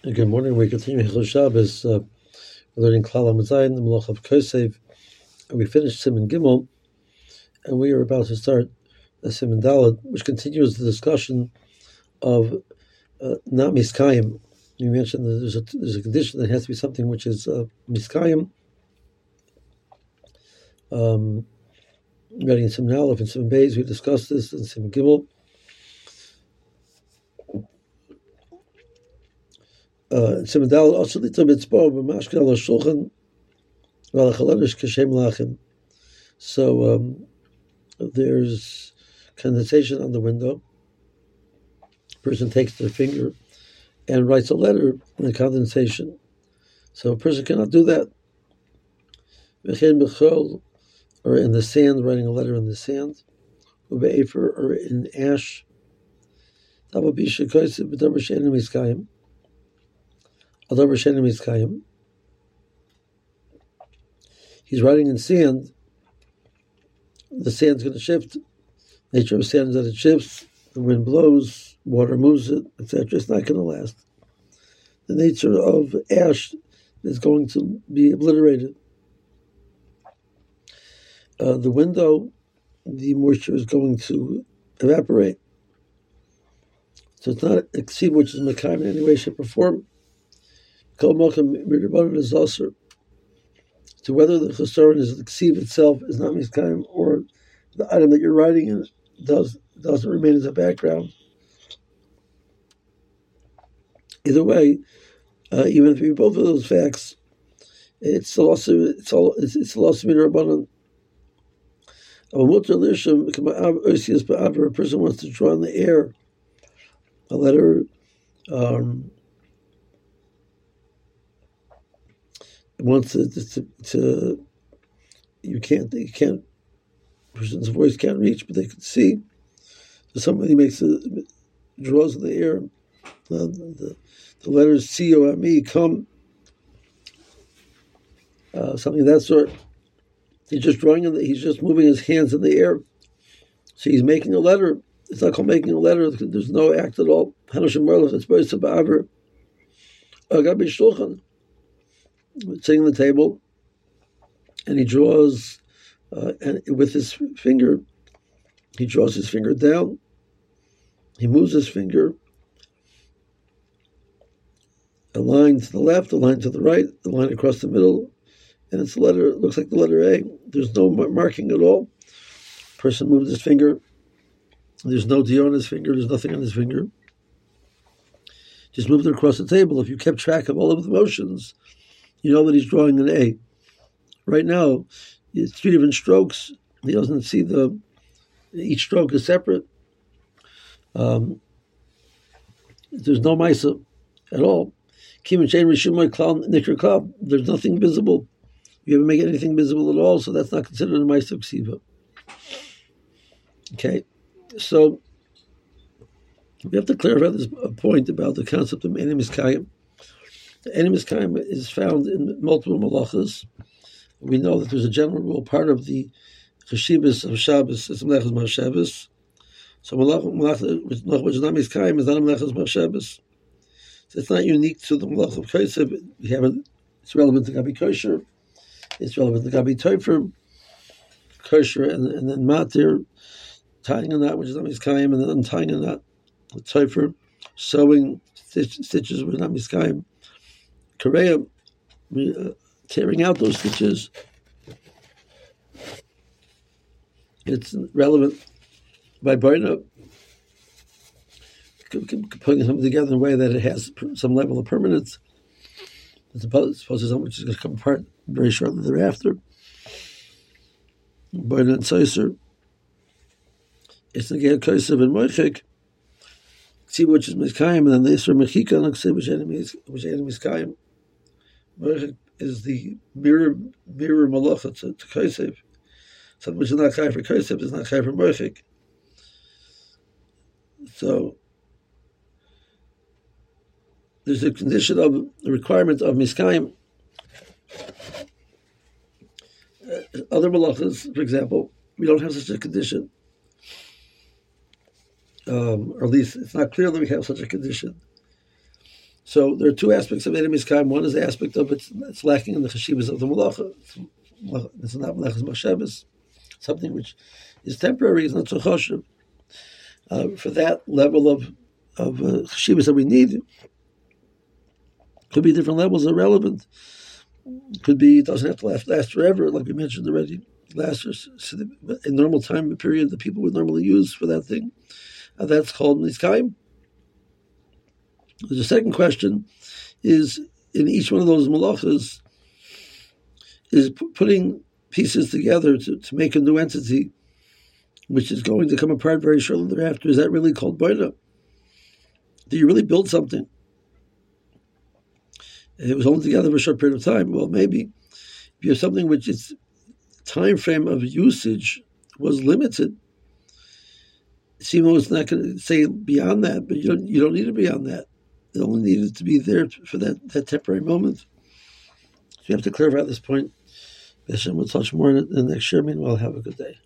Good morning. We continue Hilchos Shabbos, learning Klal Zayin, the Malach of Kosev. We finished Siman Gimel, and we are about to start Siman Daled, which continues the discussion of not miskayim. You mentioned that there's a condition that has to be something which is miskayim. Writing in Siman Aleph and Siman Beis, we discussed this in Siman Gimel. Siman Daled also little bit spoke about Mashkan al Shulchan v'alachaladish kashem lachim. So there's condensation on the window. A person takes their finger and writes a letter in the condensation. So a person cannot do that. Or in the sand, writing a letter in the sand. Or in ash. He's writing in sand. The sand's going to shift. Nature of sand is that it shifts. The wind blows, water moves it, etc. It's not going to last. The nature of ash is going to be obliterated. The window, the moisture is going to evaporate. So it's not a ksiv which is mekayim in any way, shape, or form. Kol mokum mirabbanan is also. So whether the chesaron is the ksiv itself is not mekayim, or the item that you're writing in doesn't remain as a background. Either way, even if you both of those facts, it's also mirabbanan. A person wants to draw in the air a letter. Wants to you can't. Person's voice can't reach, but they can see. So somebody draws in the air. The letters C-O-M-E come. Something of that sort. He's just he's just moving his hands in the air. So he's making a letter. It's not called making a letter. There's no act at all. Sitting on the table, and he draws, and with his finger, he draws his finger down. He moves his finger, a line to the left, a line to the right, a line across the middle, and it's a letter. It looks like the letter A. There's no marking at all. Person moves his finger. There's no D on his finger. There's nothing on his finger. Just moved it across the table. If you kept track of all of the motions, you know that he's drawing an A. Right now, it's 3 different strokes. He doesn't see each stroke is separate. There's no Maisa at all. There's nothing visible. You ever make anything visible at all, so that's not considered a Maisa of Ksiva. Okay, so we have to clarify this point about the concept of Enim Miskayim. The Enim Miskayim is found in multiple malachas. We know that there's a general rule. Part of the cheshivas of Shabbos is Melechas Mar Shabbos. So malach which is not Miskayim is not a Melechas Mar Shabbos. So it's not unique to the malach of Kosev. It's relevant to Gabi Kosher. It's relevant to Gabi Toifer, Kosher, and then Matir, tying a knot which is not Miskayim, and then untying a knot with Toifer, sewing stitches with not Miskayim. Korea, tearing out those stitches, it's relevant by Boina, putting something together in a way that it has some level of permanence, as opposed to something which is going to come apart very shortly thereafter. Boina and Soiser, it's the Geir Kosev and Moichik, see which is Miskayim, and then the Isra Mechika and Aksiv, which is Miskayim. Moichik is the mirror malacha to Kosev. Something which is not Chai for Kosev is not Chai for Moichik. So there's a condition of the requirement of Miskayim. Other malachas, for example, we don't have such a condition. Or at least it's not clear that we have such a condition. So there are two aspects of enemies kaim. One is the aspect of it's lacking in the cheshivas of the malacha. It's not malachas machshavas, something which is temporary, is not so choshev. For that level of cheshivas that we need, could be different levels are relevant. Could be, it doesn't have to last forever, like we mentioned already. Last a normal time period that people would normally use for that thing. That's called niskaim. The second question is, in each one of those malachas, is putting pieces together to make a new entity, which is going to come apart very shortly thereafter. Is that really called boina? Do you really build something? It was only together for a short period of time. Well, maybe if you have something which its time frame of usage was limited, Simo is not going to say beyond that, but you don't need it beyond that. It only needed to be there for that temporary moment. So you have to clarify this point. Hashem will touch more in the next year. Meanwhile, have a good day.